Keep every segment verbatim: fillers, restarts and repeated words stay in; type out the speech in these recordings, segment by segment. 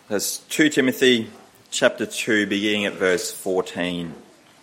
That's Second Timothy chapter two, beginning at verse fourteen.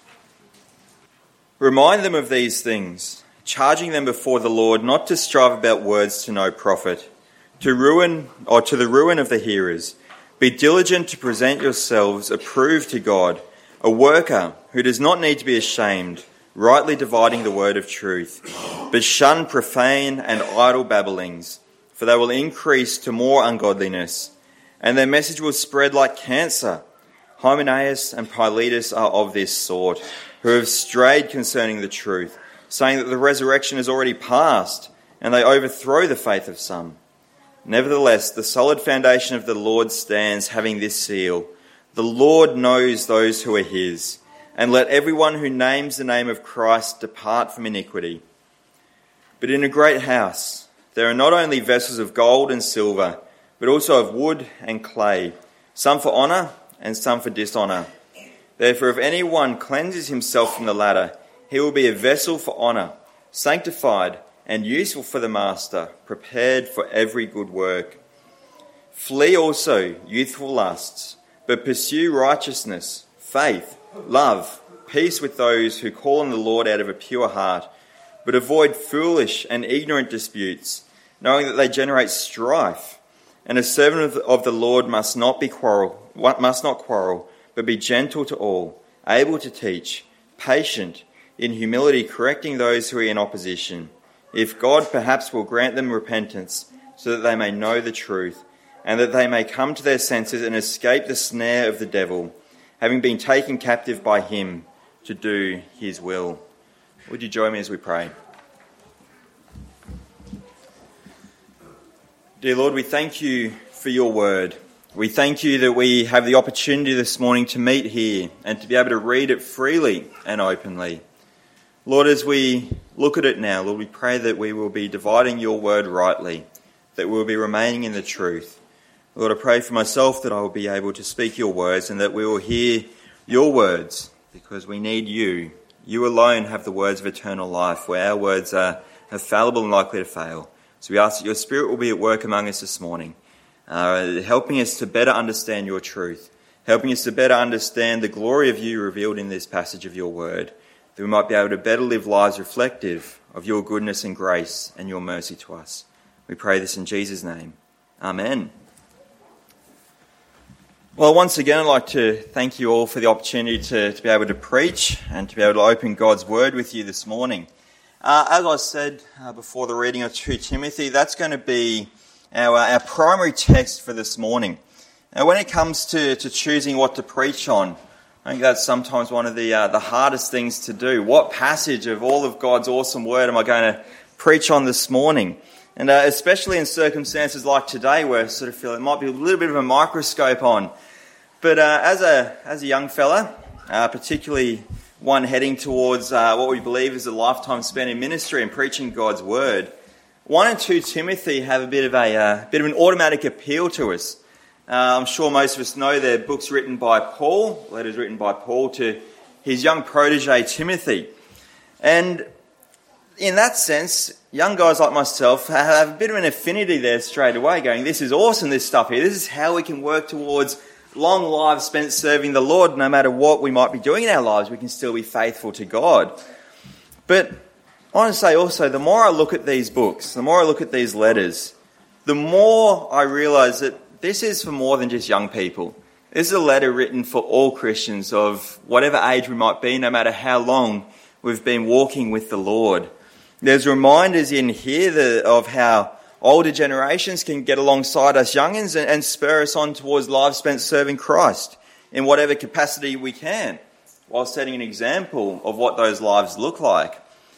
Remind them of these things, charging them before the Lord not to strive about words to no profit, to ruin or to the ruin of the hearers. Be diligent to present yourselves approved to God, a worker who does not need to be ashamed, rightly dividing the word of truth. But shun profane and idle babblings, for they will increase to more ungodliness, and their message will spread like cancer. Hymenaeus and Philetus are of this sort, who have strayed concerning the truth, saying that the resurrection is already past, and they overthrow the faith of some. Nevertheless, the solid foundation of the Lord stands, having this seal: the Lord knows those who are his, and let everyone who names the name of Christ depart from iniquity. But in a great house there are not only vessels of gold and silver, but also of wood and clay, some for honour and some for dishonour. Therefore, if anyone cleanses himself from the latter, he will be a vessel for honour, sanctified and useful for the master, prepared for every good work. Flee also youthful lusts, but pursue righteousness, faith, love, peace with those who call on the Lord out of a pure heart, but avoid foolish and ignorant disputes, knowing that they generate strife. And a servant of the Lord must not be quarrel, must not quarrel, but be gentle to all, able to teach, patient, in humility correcting those who are in opposition, if God perhaps will grant them repentance, so that they may know the truth, and that they may come to their senses and escape the snare of the devil, having been taken captive by him to do his will. Would you join me as we pray? Dear Lord, we thank you for your word. We thank you that we have the opportunity this morning to meet here and to be able to read it freely and openly. Lord, as we look at it now, Lord, we pray that we will be dividing your word rightly, that we will be remaining in the truth. Lord, I pray for myself that I will be able to speak your words and that we will hear your words, because we need you. You alone have the words of eternal life, where our words are, are fallible and likely to fail. So we ask that your Spirit will be at work among us this morning, uh, helping us to better understand your truth, helping us to better understand the glory of you revealed in this passage of your word, that we might be able to better live lives reflective of your goodness and grace and your mercy to us. We pray this in Jesus' name. Amen. Well, once again, I'd like to thank you all for the opportunity to, to be able to preach and to be able to open God's word with you this morning. Uh, as I said uh, before the reading of Second Timothy, that's going to be our, our primary text for this morning. Now, when it comes to, to choosing what to preach on, I think that's sometimes one of the uh, the hardest things to do. What passage of all of God's awesome word am I going to preach on this morning? And uh, especially in circumstances like today, where I sort of feel it might be a little bit of a microscope on. But uh, as a as a young fella, uh, particularly one heading towards uh, what we believe is a lifetime spent in ministry and preaching God's word, First and Second Timothy have a bit of a uh, bit of an automatic appeal to us. Uh, I'm sure most of us know they're books written by Paul, letters written by Paul to his young protege Timothy. And in that sense, young guys like myself have a bit of an affinity there straight away, going, this is awesome, this stuff here. This is how we can work towards long lives spent serving the Lord. No matter what we might be doing in our lives, we can still be faithful to God. But I want to say also, the more I look at these books, the more I look at these letters, the more I realise that this is for more than just young people. This is a letter written for all Christians of whatever age we might be, no matter how long we've been walking with the Lord. There's reminders in here that, of how older generations can get alongside us youngins and, and spur us on towards lives spent serving Christ in whatever capacity we can, while setting an example of what those lives look like.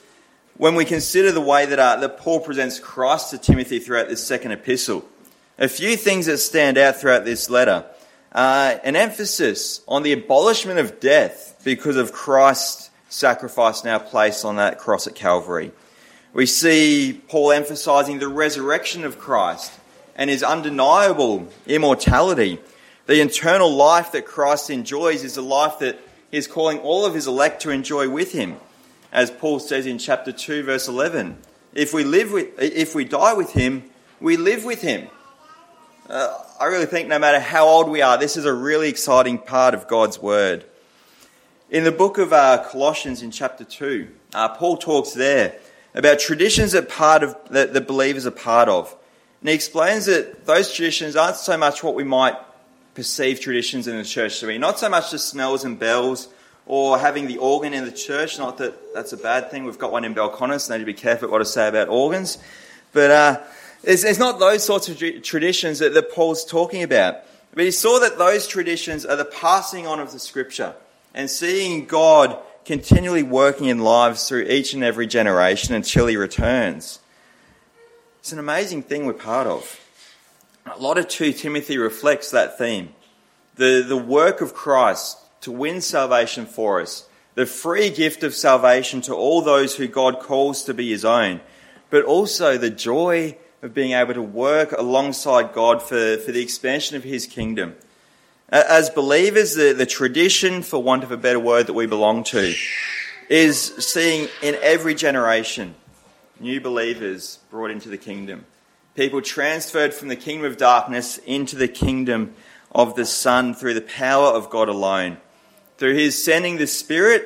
When we consider the way that, uh, that Paul presents Christ to Timothy throughout this second epistle, a few things that stand out throughout this letter. Uh, an emphasis on the abolishment of death because of Christ's sacrifice now placed on that cross at Calvary. We see Paul emphasising the resurrection of Christ and his undeniable immortality. The eternal life that Christ enjoys is a life that he's calling all of his elect to enjoy with him. As Paul says in chapter two, verse eleven, if we live with, if we die with him, we live with him. Uh, I really think no matter how old we are, this is a really exciting part of God's Word. In the book of uh, Colossians in chapter two, uh, Paul talks there about traditions that part of that the believers are part of. And he explains that those traditions aren't so much what we might perceive traditions in the church to be. Not so much the smells and bells or having the organ in the church. Not that that's a bad thing. We've got one in Belconnen, so need to be careful what to say about organs. But uh, it's, it's not those sorts of traditions that, that Paul's talking about. But he saw that those traditions are the passing on of the Scripture and seeing God continually working in lives through each and every generation until he returns. It's an amazing thing we're part of. A lot of Second Timothy reflects that theme. The, the work of Christ to win salvation for us. The free gift of salvation to all those who God calls to be his own. But also the joy of being able to work alongside God for, for the expansion of his kingdom. As believers, the, the tradition, for want of a better word, that we belong to is seeing in every generation new believers brought into the kingdom. People transferred from the kingdom of darkness into the kingdom of the Son through the power of God alone. Through his sending the Spirit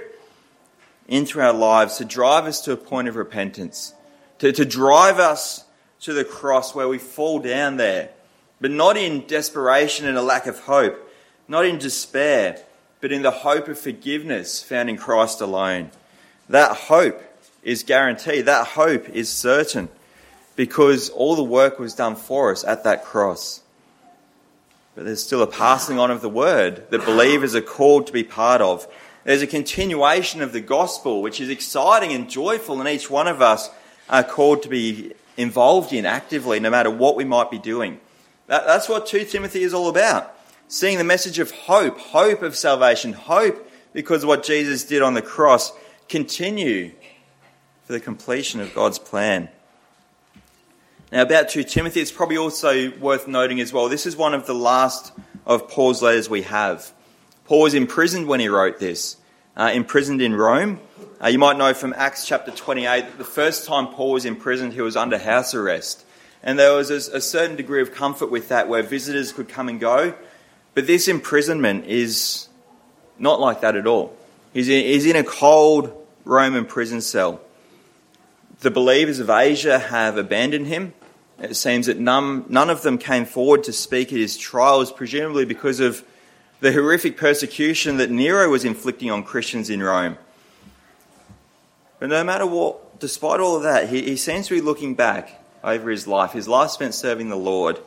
into our lives to drive us to a point of repentance. To, to drive us to the cross where we fall down there. But not in desperation and a lack of hope. Not in despair. But in the hope of forgiveness found in Christ alone. That hope is guaranteed. That hope is certain. Because all the work was done for us at that cross. But there's still a passing on of the word that believers are called to be part of. There's a continuation of the gospel, which is exciting and joyful, and each one of us are called to be involved in actively, no matter what we might be doing. That, that's what Second Timothy is all about. Seeing the message of hope, hope of salvation, hope because of what Jesus did on the cross, continue for the completion of God's plan. Now, about Second Timothy, it's probably also worth noting as well, this is one of the last of Paul's letters we have. Paul was imprisoned when he wrote this, uh, imprisoned in Rome. Uh, you might know from Acts chapter twenty-eight that the first time Paul was imprisoned, he was under house arrest. And there was a, a certain degree of comfort with that, where visitors could come and go. But this imprisonment is not like that at all. He's in, he's in a cold Roman prison cell. The believers of Asia have abandoned him. It seems that none, none of them came forward to speak at his trials, presumably because of the horrific persecution that Nero was inflicting on Christians in Rome. But no matter what, despite all of that, he, he seems to be looking back over his life, his life spent serving the Lord,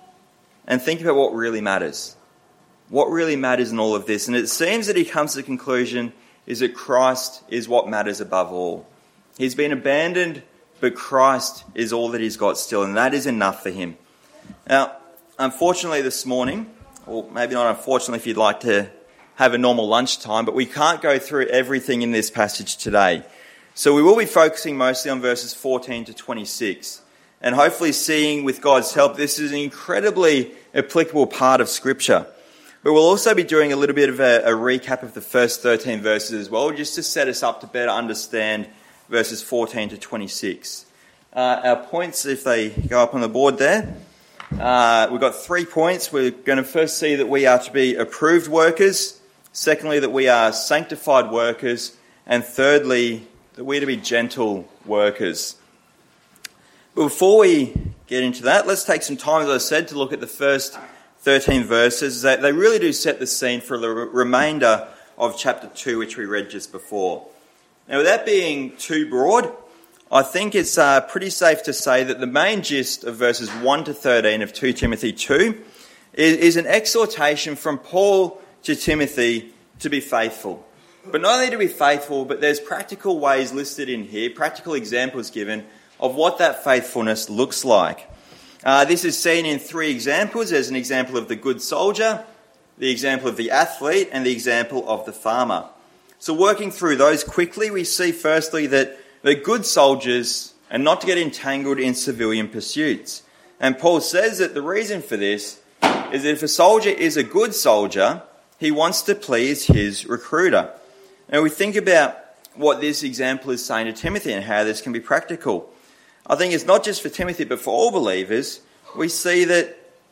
and think about what really matters. What really matters in all of this. And it seems that he comes to the conclusion is that Christ is what matters above all. He's been abandoned, but Christ is all that he's got still, and that is enough for him. Now, unfortunately this morning, or maybe not unfortunately if you'd like to have a normal lunchtime, but we can't go through everything in this passage today. So we will be focusing mostly on verses fourteen to twenty-six, and hopefully seeing with God's help, this is an incredibly applicable part of Scripture. But we'll also be doing a little bit of a, a recap of the first thirteen verses as well, just to set us up to better understand verses fourteen to twenty-six. Uh, our points, if they go up on the board there, uh, we've got three points. We're going to first see that we are to be approved workers. Secondly, that we are sanctified workers. And thirdly, that we're to be gentle workers. But before we get into that, let's take some time, as I said, to look at the first thirteen verses. They, they really do set the scene for the remainder of chapter two, which we read just before. Now, without being too broad, I think it's uh, pretty safe to say that the main gist of verses one to thirteen of Second Timothy two is, is an exhortation from Paul to Timothy to be faithful. But not only to be faithful, but there's practical ways listed in here, practical examples given of what that faithfulness looks like. Uh, this is seen in three examples. There's an example of the good soldier, the example of the athlete, and the example of the farmer. So working through those quickly, we see firstly that the good soldiers are not to get entangled in civilian pursuits. And Paul says that the reason for this is that if a soldier is a good soldier, he wants to please his recruiter. Now we think about what this example is saying to Timothy and how this can be practical. I think it's not just for Timothy, but for all believers. We see that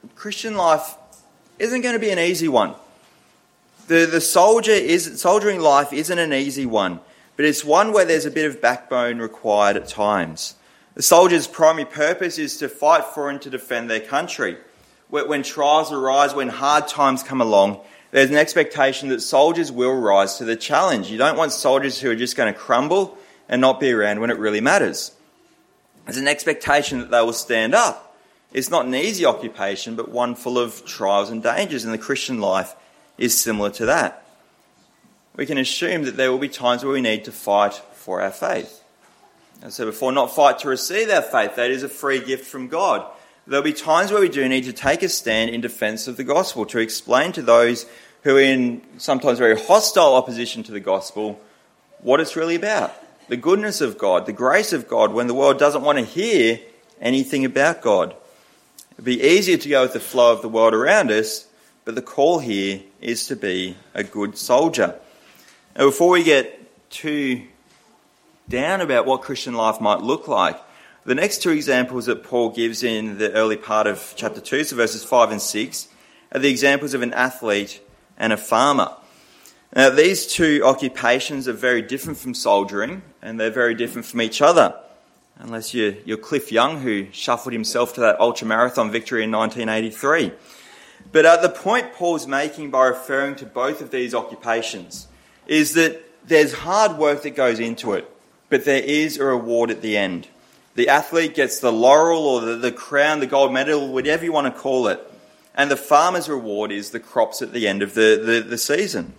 Christian life isn't going to be an easy one. The the soldier is soldiering life isn't an easy one, but it's one where there's a bit of backbone required at times. The soldier's primary purpose is to fight for and to defend their country. When trials arise, when hard times come along, there's an expectation that soldiers will rise to the challenge. You don't want soldiers who are just going to crumble and not be around when it really matters. There's an expectation that they will stand up. It's not an easy occupation, but one full of trials and dangers, and the Christian life is similar to that. We can assume that there will be times where we need to fight for our faith. As I said before, not fight to receive our faith. That is a free gift from God. There'll be times where we do need to take a stand in defence of the gospel, to explain to those who are in sometimes very hostile opposition to the gospel what it's really about. The goodness of God, the grace of God, when the world doesn't want to hear anything about God. It'd be easier to go with the flow of the world around us, but the call here is to be a good soldier. Now, before we get too down about what Christian life might look like, the next two examples that Paul gives in the early part of chapter two, so verses five and six, are the examples of an athlete and a farmer. Now, these two occupations are very different from soldiering, and they're very different from each other. Unless you're, you're Cliff Young, who shuffled himself to that ultramarathon victory in nineteen eighty-three. But uh, the point Paul's making by referring to both of these occupations is that there's hard work that goes into it, but there is a reward at the end. The athlete gets the laurel or the, the crown, the gold medal, whatever you want to call it. And the farmer's reward is the crops at the end of the, the, the season.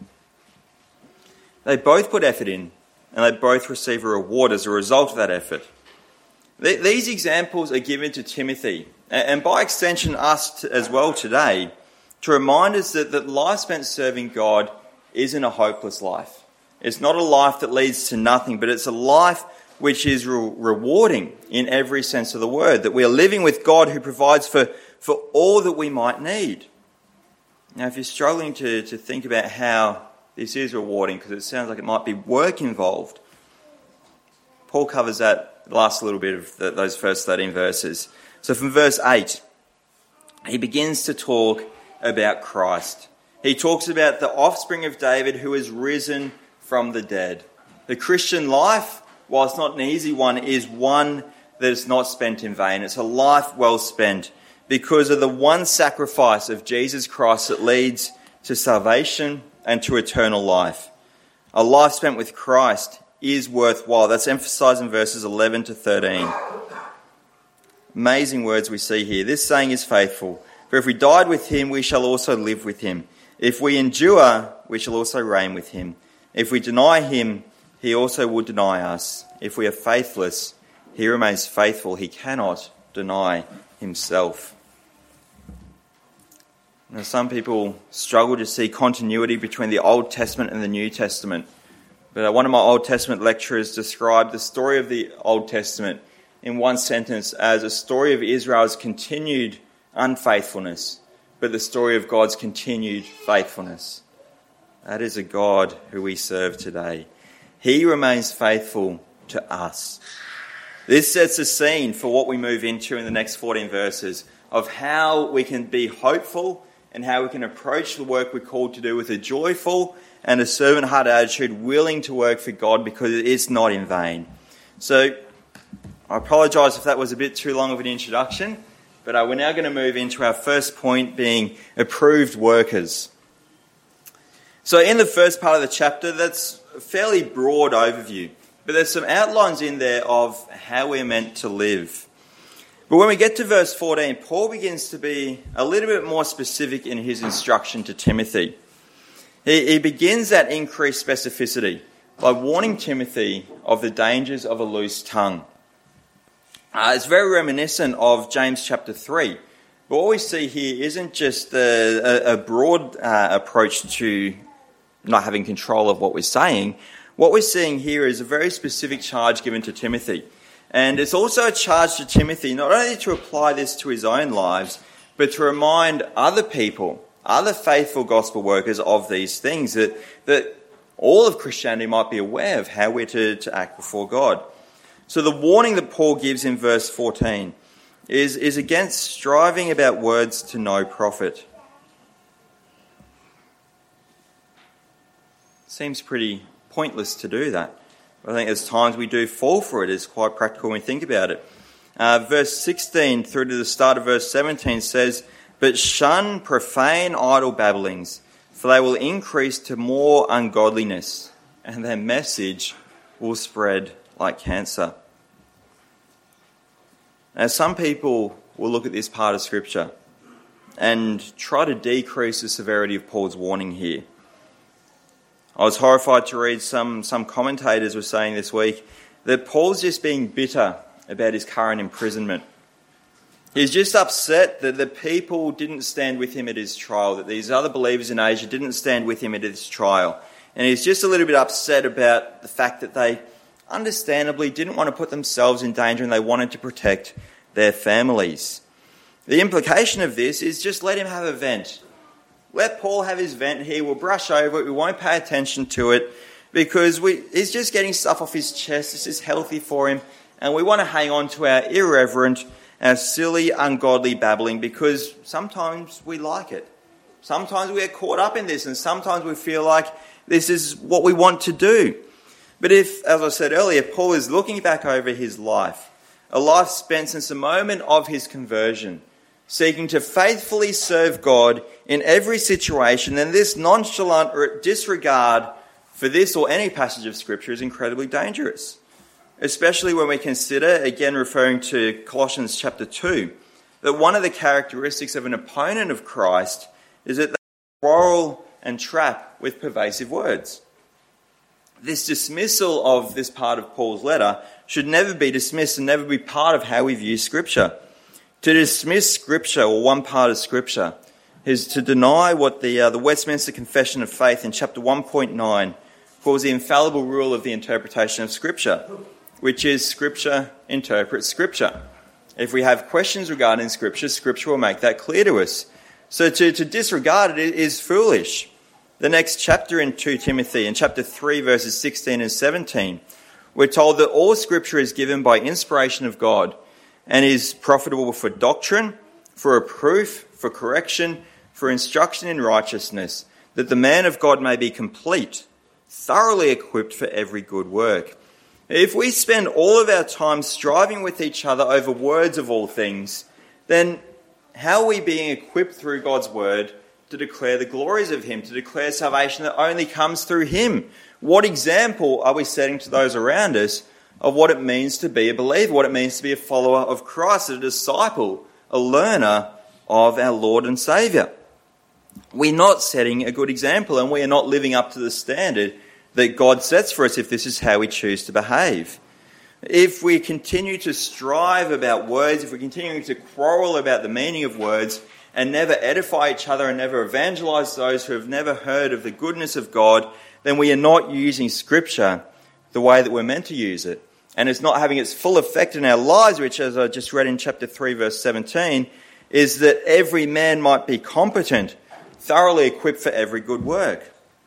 They both put effort in, and they both receive a reward as a result of that effort. Th- these examples are given to Timothy, and, and by extension us t- as well today, to remind us that, that life spent serving God isn't a hopeless life. It's not a life that leads to nothing, but it's a life which is re- rewarding in every sense of the word, that we are living with God who provides for, for all that we might need. Now, if you're struggling to, to think about how this is rewarding, because it sounds like it might be work involved, Paul covers that last little bit of the, those first thirteen verses. So from verse eight, he begins to talk about Christ. He talks about the offspring of David who has risen from the dead. The Christian life, while it's not an easy one, is one that is not spent in vain. It's a life well spent because of the one sacrifice of Jesus Christ that leads to salvation and to eternal life. A life spent with Christ is worthwhile. That's emphasised in verses eleven to thirteen. Amazing words we see here. This saying is faithful. For if we died with him, we shall also live with him. If we endure, we shall also reign with him. If we deny him, he also will deny us. If we are faithless, he remains faithful. He cannot deny himself. Now, some people struggle to see continuity between the Old Testament and the New Testament. But one of my Old Testament lecturers described the story of the Old Testament in one sentence as a story of Israel's continued unfaithfulness, but the story of God's continued faithfulness. That is a God who we serve today. He remains faithful to us. This sets the scene for what we move into in the next fourteen verses of how we can be hopeful and how we can approach the work we're called to do with a joyful and a servant-hearted attitude, willing to work for God because it's not in vain. So I apologise if that was a bit too long of an introduction, but uh, we're now going to move into our first point, being approved workers. So in the first part of the chapter, that's a fairly broad overview, but there's some outlines in there of how we're meant to live. But when we get to verse fourteen, Paul begins to be a little bit more specific in his instruction to Timothy. He, he begins that increased specificity by warning Timothy of the dangers of a loose tongue. Uh, it's very reminiscent of James chapter three. But what we see here isn't just a, a, a broad uh, approach to not having control of what we're saying. What we're seeing here is a very specific charge given to Timothy. And it's also a charge to Timothy not only to apply this to his own lives, but to remind other people, other faithful gospel workers of these things, that, that all of Christianity might be aware of how we're to, to act before God. So the warning that Paul gives in verse fourteen is, is against striving about words to no profit. Seems pretty pointless to do that. I think there's times we do fall for it. It's quite practical when we think about it. Uh, verse sixteen through to the start of verse seventeen says, "But shun profane idle babblings, for they will increase to more ungodliness, and their message will spread like cancer." Now, some people will look at this part of Scripture and try to decrease the severity of Paul's warning here. I was horrified to read some, some commentators were saying this week that Paul's just being bitter about his current imprisonment. He's just upset that the people didn't stand with him at his trial, that these other believers in Asia didn't stand with him at his trial. And he's just a little bit upset about the fact that they understandably didn't want to put themselves in danger and they wanted to protect their families. The implication of this is just let him have a vent. Let Paul have his vent here. We'll brush over it. We won't pay attention to it because we, he's just getting stuff off his chest. This is healthy for him. And we want to hang on to our irreverent, our silly, ungodly babbling because sometimes we like it. Sometimes we get caught up in this and sometimes we feel like this is what we want to do. But if, as I said earlier, Paul is looking back over his life, a life spent since the moment of his conversion, seeking to faithfully serve God in every situation, then this nonchalant disregard for this or any passage of Scripture is incredibly dangerous. Especially when we consider, again referring to Colossians chapter two, that one of the characteristics of an opponent of Christ is that they quarrel and trap with pervasive words. This dismissal of this part of Paul's letter should never be dismissed and never be part of how we view Scripture. To dismiss Scripture, or one part of Scripture, is to deny what the, uh, the Westminster Confession of Faith in chapter one point nine calls the infallible rule of the interpretation of Scripture, which is Scripture interprets Scripture. If we have questions regarding Scripture, Scripture will make that clear to us. So to, to disregard it is foolish. The next chapter in Second Timothy, in chapter three, verses sixteen and seventeen, we're told that all Scripture is given by inspiration of God and is profitable for doctrine, for reproof, for correction, for instruction in righteousness, that the man of God may be complete, thoroughly equipped for every good work. If we spend all of our time striving with each other over words of all things, then how are we being equipped through God's word to declare the glories of him, to declare salvation that only comes through him? What example are we setting to those around us of what it means to be a believer, what it means to be a follower of Christ, a disciple, a learner of our Lord and Saviour? We're not setting a good example and we are not living up to the standard that God sets for us if this is how we choose to behave. If we continue to strive about words, if we continue to quarrel about the meaning of words and never edify each other and never evangelise those who have never heard of the goodness of God, then we are not using Scripture the way that we're meant to use it. And it's not having its full effect in our lives, which, as I just read in chapter three, verse seventeen, is that every man might be competent, thoroughly equipped for every good work.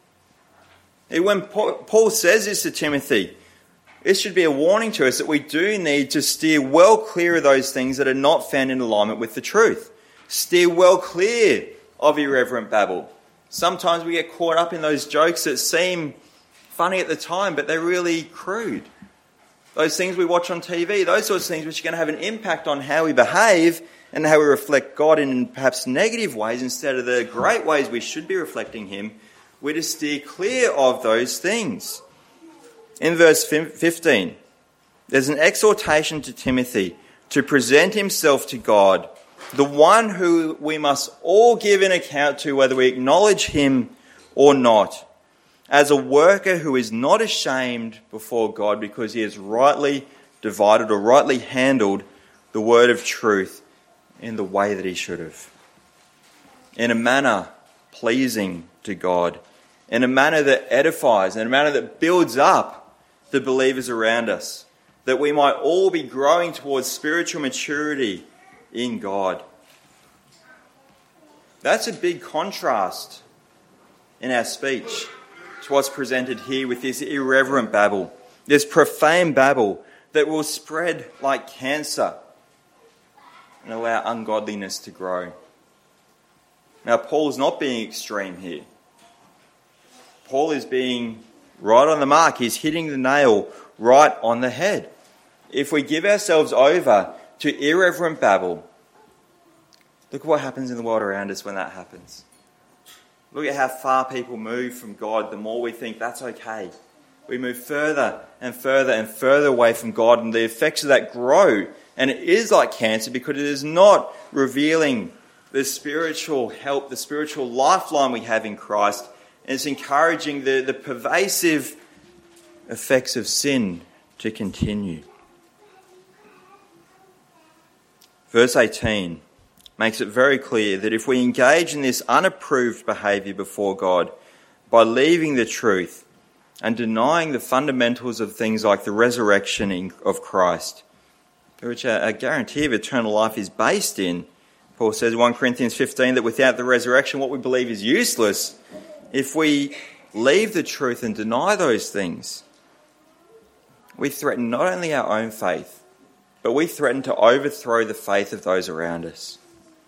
When Paul says this to Timothy, this should be a warning to us that we do need to steer well clear of those things that are not found in alignment with the truth. Steer well clear of irreverent babble. Sometimes we get caught up in those jokes that seem funny at the time, but they're really crude. Those things we watch on T V, those sorts of things which are going to have an impact on how we behave and how we reflect God in perhaps negative ways instead of the great ways we should be reflecting him. We're to steer clear of those things. In verse fifteen, there's an exhortation to Timothy to present himself to God, the one who we must all give an account to, whether we acknowledge him or not, as a worker who is not ashamed before God because he has rightly divided or rightly handled the word of truth in the way that he should have, in a manner pleasing to God, in a manner that edifies, in a manner that builds up the believers around us, that we might all be growing towards spiritual maturity in God. That's a big contrast in our speech to what's presented here with this irreverent babble, this profane babble that will spread like cancer. and allow ungodliness to grow. Now, Paul's not being extreme here. Paul is being right on the mark. He's hitting the nail right on the head. If we give ourselves over to irreverent babble, look at what happens in the world around us when that happens. Look at how far people move from God the more we think that's okay. We move further and further and further away from God, and the effects of that grow. And it is like cancer because it is not revealing the spiritual help, the spiritual lifeline we have in Christ. And it's encouraging the, the pervasive effects of sin to continue. Verse eighteen makes it very clear that if we engage in this unapproved behaviour before God by leaving the truth and denying the fundamentals of things like the resurrection of Christ, which a guarantee of eternal life is based in, Paul says in First Corinthians fifteen that without the resurrection what we believe is useless. If we leave the truth and deny those things, we threaten not only our own faith, but we threaten to overthrow the faith of those around us.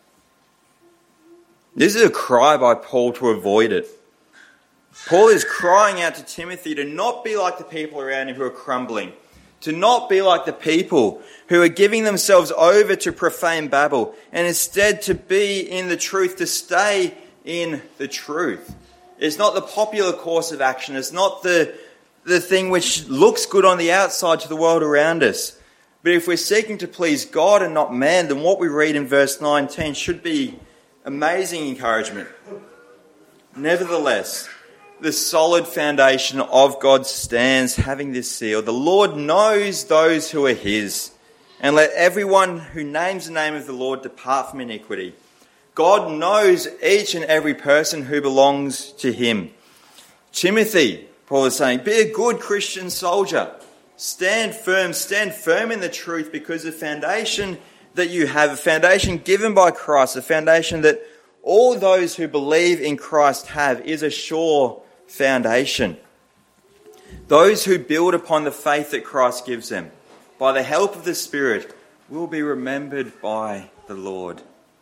This is a cry by Paul to avoid it. Paul is crying out to Timothy to not be like the people around him who are crumbling, to not be like the people who are giving themselves over to profane babble, and instead to be in the truth, to stay in the truth. It's not the popular course of action. It's not the, the thing which looks good on the outside to the world around us. But if we're seeking to please God and not man, then what we read in verse nineteen should be amazing encouragement. Nevertheless, the solid foundation of God stands, having this seal: the Lord knows those who are his, and let everyone who names the name of the Lord depart from iniquity. God knows each and every person who belongs to him. Timothy, Paul is saying, be a good Christian soldier. Stand firm, stand firm in the truth, because the foundation that you have, a foundation given by Christ, a foundation that all those who believe in Christ have, is a sure foundation. Those who build upon the faith that Christ gives them, by the help of the Spirit, will be remembered by the Lord.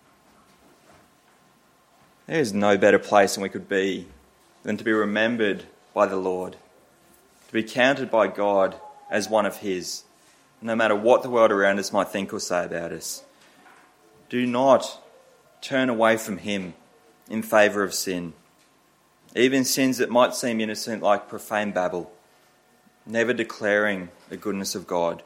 There is no better place than we could be than to be remembered by the Lord, to be counted by God as one of his, no matter what the world around us might think or say about us. Do not turn away from him in favour of sin, even sins that might seem innocent like profane babble, never declaring the goodness of God.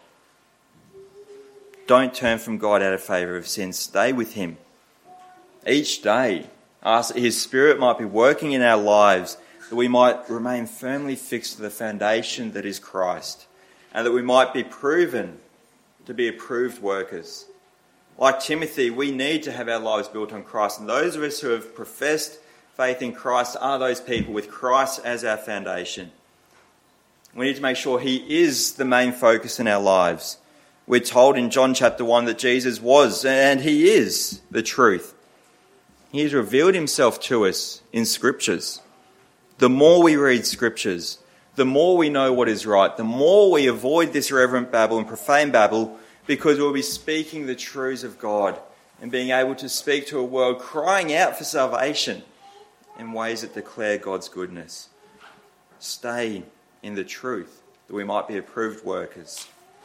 Don't turn from God out of favour of sin. Stay with him. Each day, ask that his Spirit might be working in our lives, that we might remain firmly fixed to the foundation that is Christ, and that we might be proven to be approved workers. Like Timothy, we need to have our lives built on Christ, and those of us who have professed faith in Christ are those people with Christ as our foundation. We need to make sure he is the main focus in our lives. We're told in John chapter one that Jesus was, and he is, the truth. He has revealed himself to us in Scriptures. The more we read Scriptures, the more we know what is right, the more we avoid this irreverent babble and profane babble, because we'll be speaking the truths of God and being able to speak to a world crying out for salvation in ways that declare God's goodness. Stay in the truth, that we might be approved workers.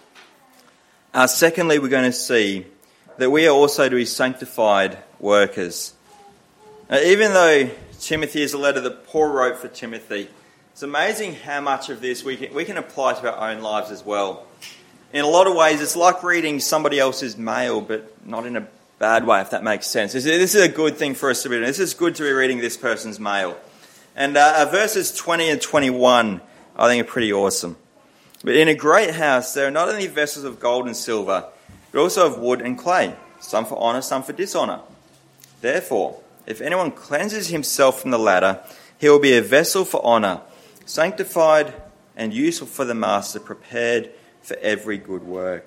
Uh, secondly, we're going to see that we are also to be sanctified workers. Now, even though Timothy is a letter that Paul wrote for Timothy, it's amazing how much of this we can, we can apply to our own lives as well. In a lot of ways, it's like reading somebody else's mail, but not in a bad way, if that makes sense. This is a good thing for us to be doing. This is good to be reading this person's mail. And uh, verses twenty and twenty-one, I think, are pretty awesome. But in a great house, there are not only vessels of gold and silver, but also of wood and clay, some for honour, some for dishonour. Therefore, if anyone cleanses himself from the latter, he will be a vessel for honour, sanctified and useful for the master, prepared for every good work.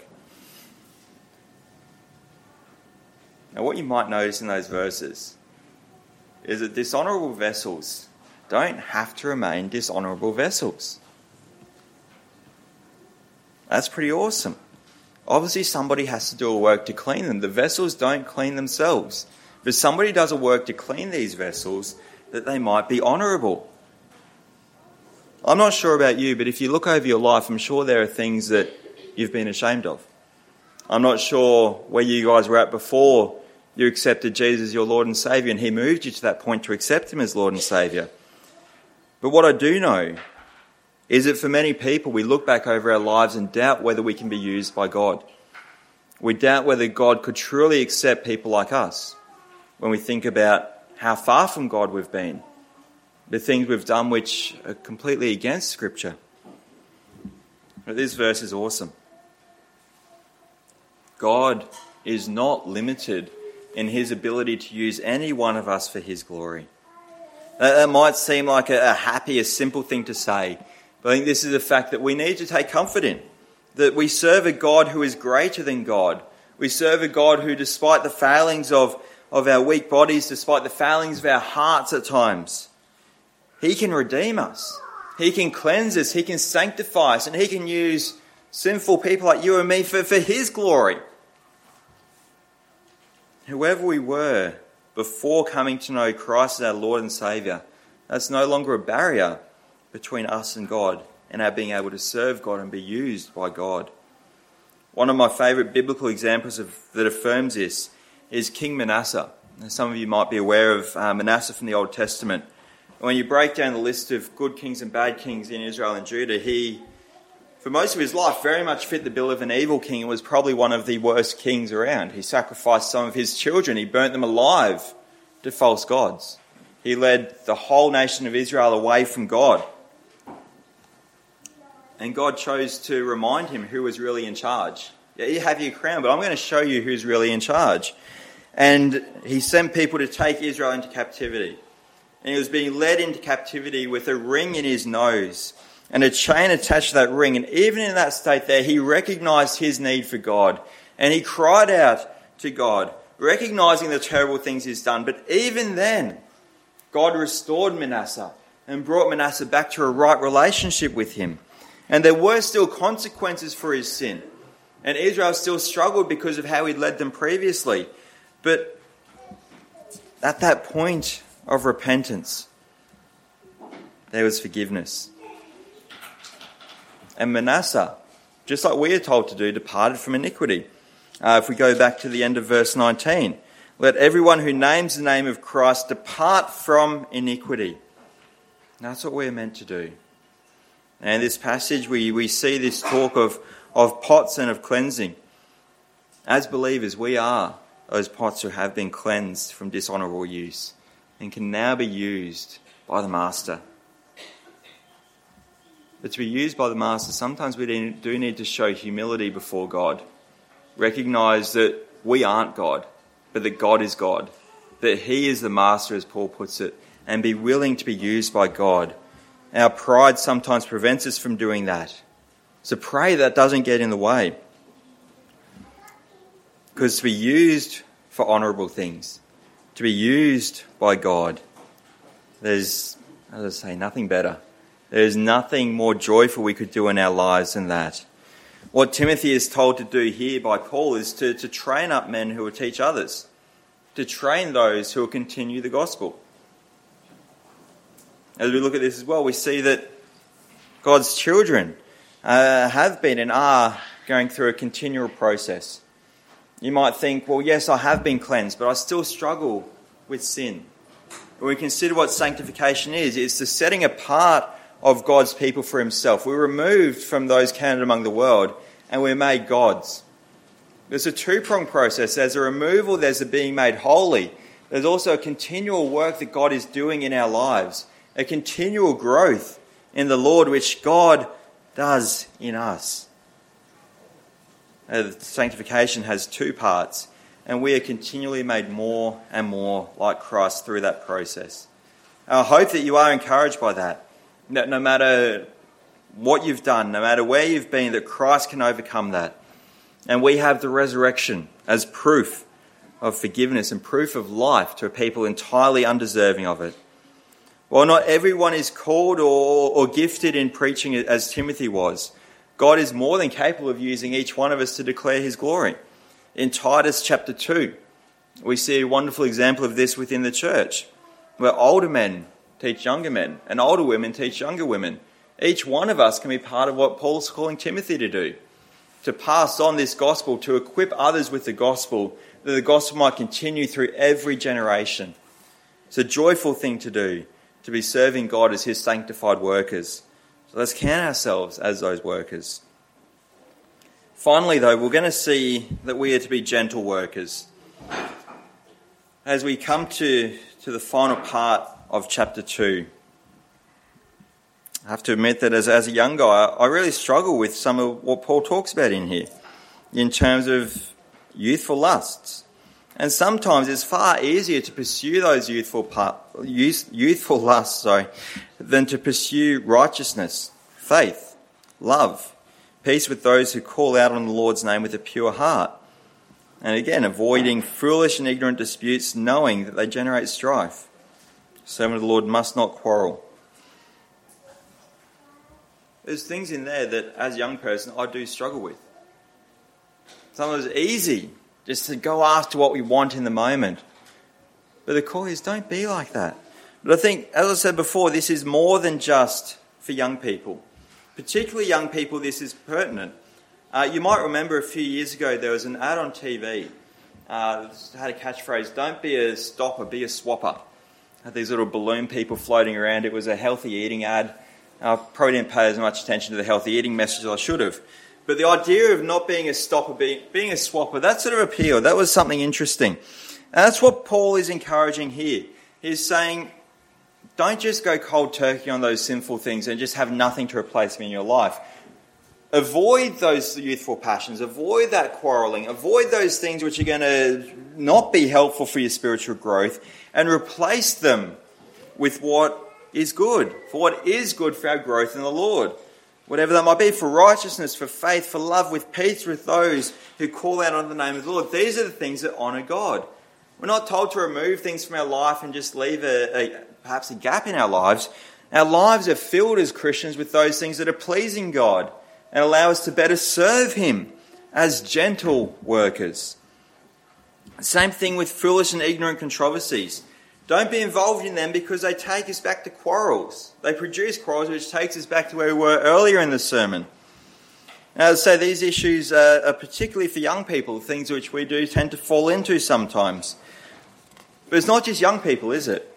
Now, what you might notice in those verses is that dishonourable vessels don't have to remain dishonourable vessels. That's pretty awesome. obviously somebody has to do a work to clean them. The vessels don't clean themselves. But somebody does a work to clean these vessels that they might be honourable. I'm not sure about you, but if you look over your life, I'm sure there are things that you've been ashamed of. I'm not sure where you guys were at before you accepted Jesus as your Lord and Saviour and he moved you to that point to accept him as Lord and Saviour. But what I do know is that for many people, we look back over our lives and doubt whether we can be used by God. We doubt whether God could truly accept people like us when we think about how far from God we've been, the things we've done which are completely against Scripture. But this verse is awesome. God is not limited in his ability to use any one of us for his glory. That might seem like a happy, a simple thing to say, but I think this is a fact that we need to take comfort in, that we serve a God who is greater than God. We serve a God who, despite the failings of, of our weak bodies, despite the failings of our hearts at times, he can redeem us. He can cleanse us. He can sanctify us. And he can use sinful people like you and me for, for his glory. Whoever we were before coming to know Christ as our Lord and Saviour, that's no longer a barrier between us and God and our being able to serve God and be used by God. One of my favourite biblical examples of, that affirms this is King Manasseh. Now, some of you might be aware of uh, Manasseh from the Old Testament. When you break down the list of good kings and bad kings in Israel and Judah, he, for most of his life, very much fit the bill of an evil king and was probably one of the worst kings around. He sacrificed some of his children. He burnt them alive to false gods. He led the whole nation of Israel away from God. And God chose to remind him who was really in charge. Yeah, you have your crown, but I'm going to show you who's really in charge. And he sent people to take Israel into captivity. And he was being led into captivity with a ring in his nose and a chain attached to that ring. And even in that state there, he recognised his need for God. And he cried out to God, recognising the terrible things he's done. But even then, God restored Manasseh and brought Manasseh back to a right relationship with him. And there were still consequences for his sin. And Israel still struggled because of how he'd led them previously. But at that point of repentance, there was forgiveness. And Manasseh, just like we are told to do, departed from iniquity. Uh, if we go back to the end of verse nineteen, let everyone who names the name of Christ depart from iniquity. And that's what we're meant to do. And in this passage, we, we see this talk of, of pots and of cleansing. As believers, we are those pots who have been cleansed from dishonourable use and can now be used by the Master. But to be used by the Master, sometimes we do need to show humility before God. Recognise that we aren't God, but that God is God. That he is the Master, as Paul puts it, and be willing to be used by God. Our pride sometimes prevents us from doing that. So pray that doesn't get in the way. Because to be used for honourable things, to be used by God, there's, as I say, nothing better. There's nothing more joyful we could do in our lives than that. What Timothy is told to do here by Paul is to, to train up men who will teach others, to train those who will continue the gospel. As we look at this as well, we see that God's children uh, have been and are going through a continual process. You might think, well, yes, I have been cleansed, but I still struggle with sin. When we consider what sanctification is, it's the setting apart of God's people for himself. We're removed from those counted among the world and we're made God's. There's a two-pronged process. There's a removal, there's a being made holy. There's also a continual work that God is doing in our lives. A continual growth in the Lord which God does in us. Uh, sanctification has two parts, and we are continually made more and more like Christ through that process. I hope that you are encouraged by that, that no matter what you've done, no matter where you've been, that Christ can overcome that. And we have the resurrection as proof of forgiveness and proof of life to a people entirely undeserving of it. While not everyone is called or, or gifted in preaching as Timothy was, God is more than capable of using each one of us to declare his glory. In Titus chapter two, we see a wonderful example of this within the church, where older men teach younger men and older women teach younger women. Each one of us can be part of what Paul's calling Timothy to do, to pass on this gospel, to equip others with the gospel, that the gospel might continue through every generation. It's a joyful thing to do, to be serving God as his sanctified workers. So let's count ourselves as those workers. Finally, though, we're going to see that we are to be gentle workers. As we come to, to the final part of chapter two, I have to admit that as, as a young guy, I really struggle with some of what Paul talks about in here, in terms of youthful lusts. And sometimes it's far easier to pursue those youthful youth, youthful lusts, sorry, than to pursue righteousness, faith, love, peace with those who call out on the Lord's name with a pure heart. And again, avoiding foolish and ignorant disputes, knowing that they generate strife. The servant of the Lord must not quarrel. There's things in there that, as a young person, I do struggle with. Sometimes it's easy just to go after what we want in the moment. But the call is, don't be like that. But I think, as I said before, this is more than just for young people. Particularly young people, this is pertinent. Uh, you might remember a few years ago there was an ad on T V. Uh, it had a catchphrase, don't be a stopper, be a swapper. It had these little balloon people floating around. It was a healthy eating ad. I probably didn't pay as much attention to the healthy eating message as I should have. But the idea of not being a stopper, being, being a swapper, that sort of appealed. That was something interesting. And that's what Paul is encouraging here. He's saying, don't just go cold turkey on those sinful things and just have nothing to replace them in your life. Avoid those youthful passions. Avoid that quarrelling. Avoid those things which are going to not be helpful for your spiritual growth, and replace them with what is good, for what is good for our growth in the Lord. Whatever that might be, for righteousness, for faith, for love, with peace with those who call out on the name of the Lord. These are the things that honour God. We're not told to remove things from our life and just leave a, a perhaps a gap in our lives. Our lives are filled as Christians with those things that are pleasing God and allow us to better serve him as gentle workers. Same thing with foolish and ignorant controversies. Don't be involved in them because they take us back to quarrels. They produce quarrels, which takes us back to where we were earlier in the sermon. Now, as I say, these issues are, are particularly for young people, things which we do tend to fall into sometimes. But it's not just young people, is it?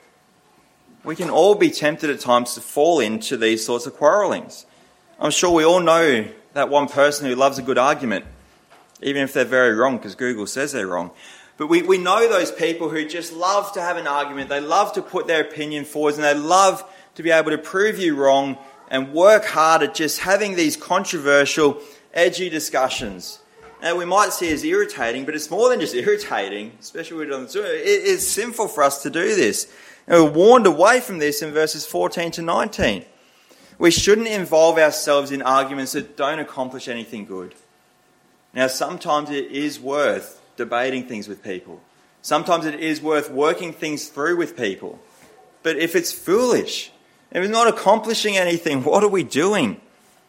We can all be tempted at times to fall into these sorts of quarrellings. I'm sure we all know that one person who loves a good argument, even if they're very wrong, because Google says they're wrong. But we, we know those people who just love to have an argument. They love to put their opinion forward, and they love to be able to prove you wrong and work hard at just having these controversial, edgy discussions. Now, we might see it as irritating, but it's more than just irritating, especially when we're on Zoom. It is sinful for us to do this. And we're warned away from this in verses fourteen to nineteen. We shouldn't involve ourselves in arguments that don't accomplish anything good. Now, sometimes it is worth debating things with people. Sometimes it is worth working things through with people. But if it's foolish, if it's not accomplishing anything, what are we doing?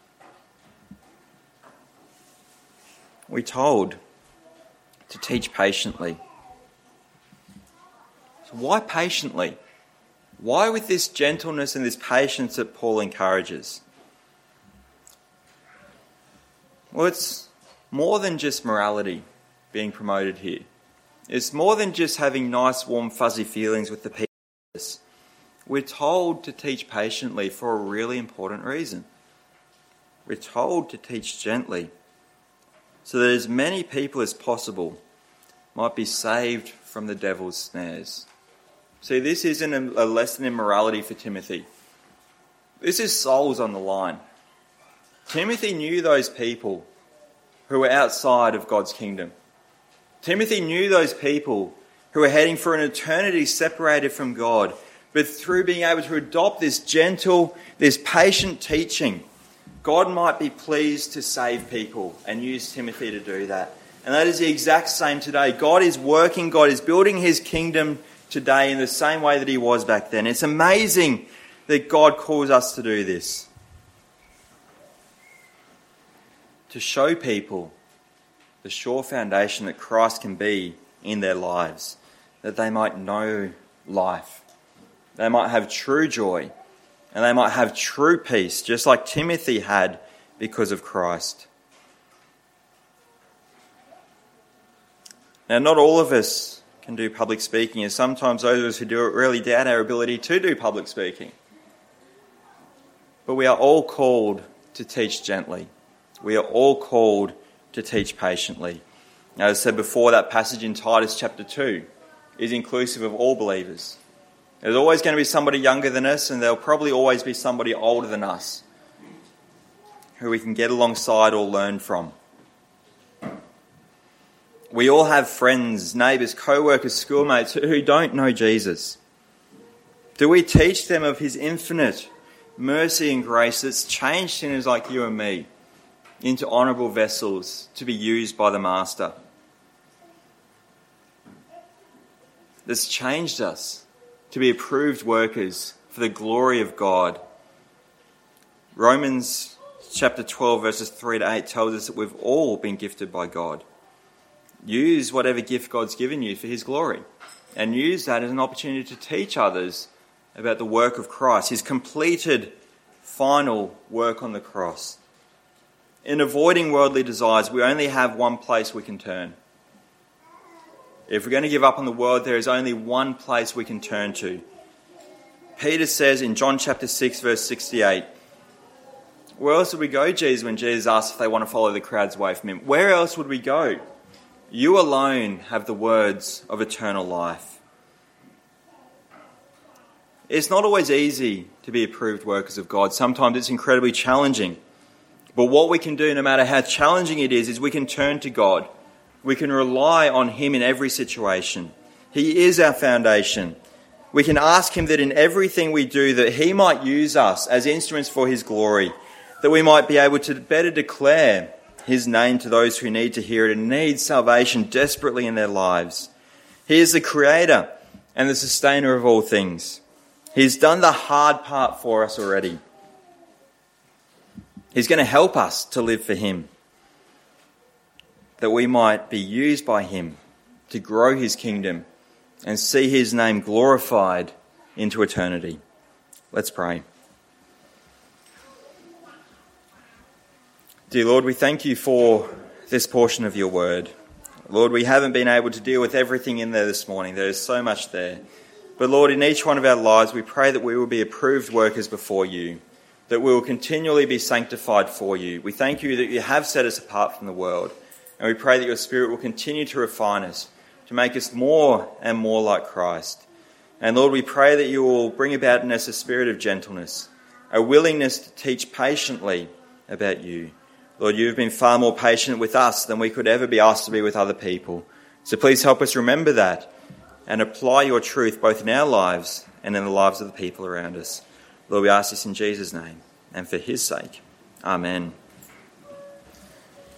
We're told to teach patiently. So why patiently? Why with this gentleness and this patience that Paul encourages? Well, it's more than just morality being promoted here. It's more than just having nice, warm, fuzzy feelings with the people. We're told to teach patiently for a really important reason. We're told to teach gently so that as many people as possible might be saved from the devil's snares. See, this isn't a lesson in morality for Timothy. This is souls on the line. Timothy knew those people who were outside of God's kingdom. Timothy knew those people who were heading for an eternity separated from God, but through being able to adopt this gentle, this patient teaching, God might be pleased to save people and use Timothy to do that. And that is the exact same today. God is working, God is building his kingdom today in the same way that he was back then. It's amazing that God calls us to do this. to show people the sure foundation that Christ can be in their lives, that they might know life, they might have true joy, and they might have true peace, just like Timothy had because of Christ. Now, not all of us can do public speaking, and sometimes those of us who do it really doubt our ability to do public speaking. But we are all called to teach gently. We are all called to teach patiently. Now, as I said before, that passage in Titus chapter two is inclusive of all believers. There's always going to be somebody younger than us, and there'll probably always be somebody older than us who we can get alongside or learn from. We all have friends, neighbours, co-workers, schoolmates who don't know Jesus. Do we teach them of his infinite mercy and grace that's changed sinners like you and me into honourable vessels to be used by the Master? That's changed us to be approved workers for the glory of God. Romans chapter twelve verses three to eight tells us that we've all been gifted by God. Use whatever gift God's given you for his glory, and use that as an opportunity to teach others about the work of Christ, his completed final work on the cross. In avoiding worldly desires, we only have one place we can turn. If we're going to give up on the world, there is only one place we can turn to. Peter says in John chapter six verse sixty-eight, where else would we go, Jesus, when Jesus asked if they want to follow the crowds away from him? Where else would we go? You alone have the words of eternal life. It's not always easy to be approved workers of God. Sometimes it's incredibly challenging. But what we can do, no matter how challenging it is, is we can turn to God. We can rely on him in every situation. He is our foundation. We can ask him that in everything we do, that he might use us as instruments for his glory, that we might be able to better declare his name to those who need to hear it and need salvation desperately in their lives. He is the creator and the sustainer of all things. He's done the hard part for us already. He's going to help us to live for him, that we might be used by him to grow his kingdom and see his name glorified into eternity. Let's pray. Dear Lord, we thank you for this portion of your word. Lord, we haven't been able to deal with everything in there this morning. There is so much there. But Lord, in each one of our lives, we pray that we will be approved workers before you, that we will continually be sanctified for you. We thank you that you have set us apart from the world. And we pray that your Spirit will continue to refine us, to make us more and more like Christ. And Lord, we pray that you will bring about in us a spirit of gentleness, a willingness to teach patiently about you. Lord, you've been far more patient with us than we could ever be asked to be with other people. So please help us remember that and apply your truth both in our lives and in the lives of the people around us. Lord, we ask this in Jesus' name and for his sake. Amen.